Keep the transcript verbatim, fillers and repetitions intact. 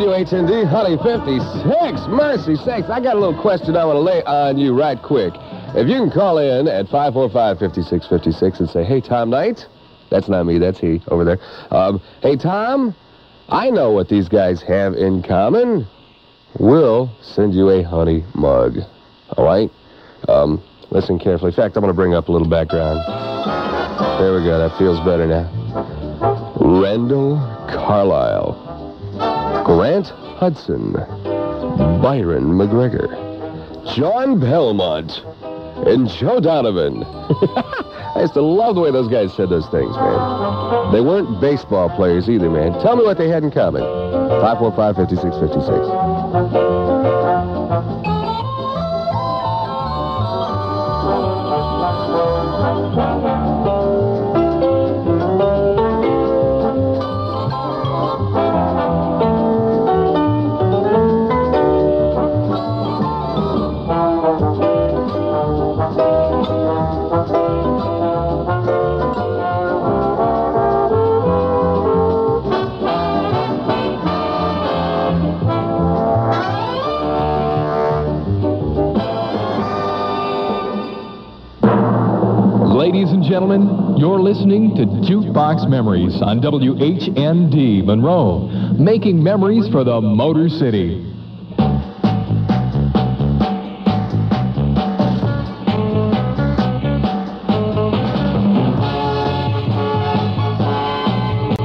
W H N D, Honey fifty-six. Mercy sakes, I got a little question I want to lay on you right quick. If you can call in at five four five, five six five six and say, hey, Tom Knight. That's not me, that's he over there. Um, hey, Tom, I know what these guys have in common. We'll send you a honey mug. All right? Um, listen carefully. In fact, I'm going to bring up a little background. There we go. That feels better now. Randall Carlisle, Grant Hudson, Byron McGregor, John Belmont, and Joe Donovan. I used to love the way those guys said those things, man. They weren't baseball players either, man. Tell me what they had in common. five four five, five six five six. Ladies and gentlemen, you're listening to Jukebox Memories on W H N D Monroe, making memories for the Motor City.